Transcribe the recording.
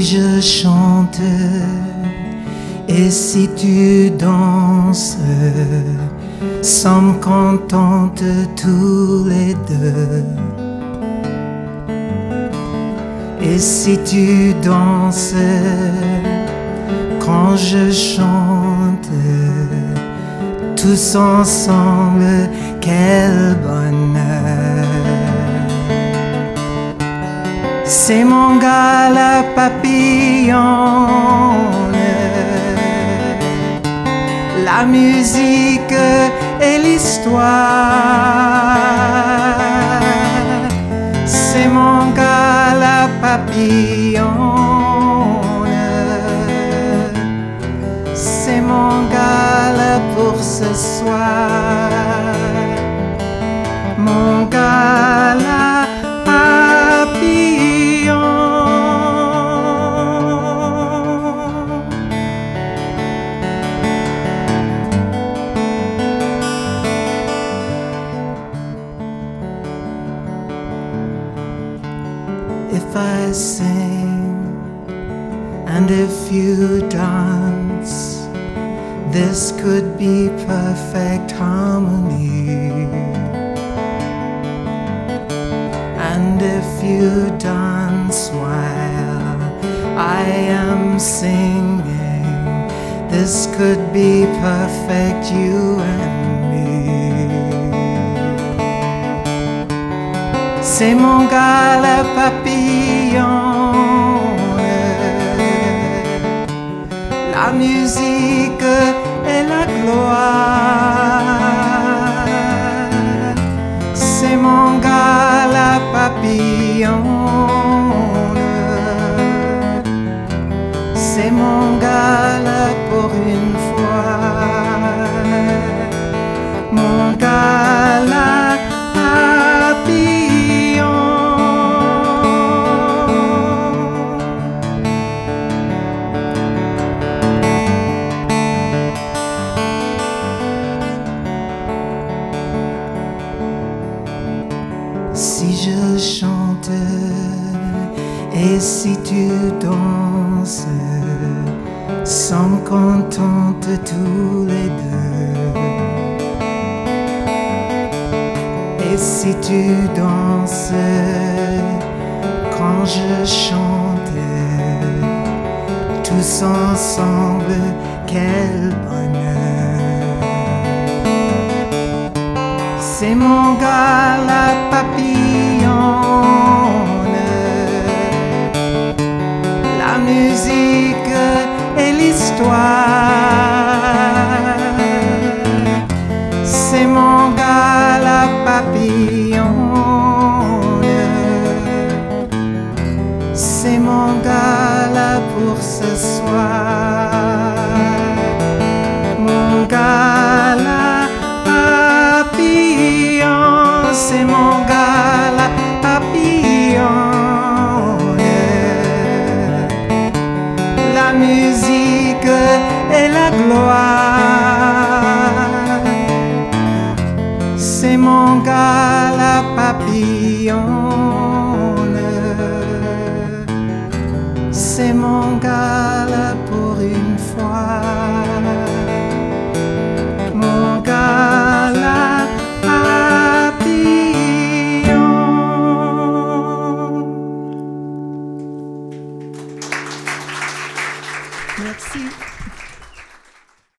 je chante et si tu danses, sommes contentes tous les deux. Et si tu danses quand je chante, tous ensemble, quel bonheur. C'est mon gala papillon, la musique et l'histoire. C'est mon gala papillon, c'est mon gala pour ce soir. Mon gala papillon. If I sing and if you dance, this could be perfect harmony. And if you dance while I am singing, this could be perfect, you and me. C'est mon gala papillon, la musique et la gloire. C'est mon gala papillon, c'est mon gala pour une fois. Mon gala papillon. Si je chante et si tu danses, sommes contentes tous les deux. Et si tu danses quand je chante, tous ensemble, quel bonheur. C'est mon gala papillon, la musique et l'histoire. C'est mon gala papillon, c'est mon gala pour ce soir. Mon gala papillon, c'est mon gala papillon. La musique et la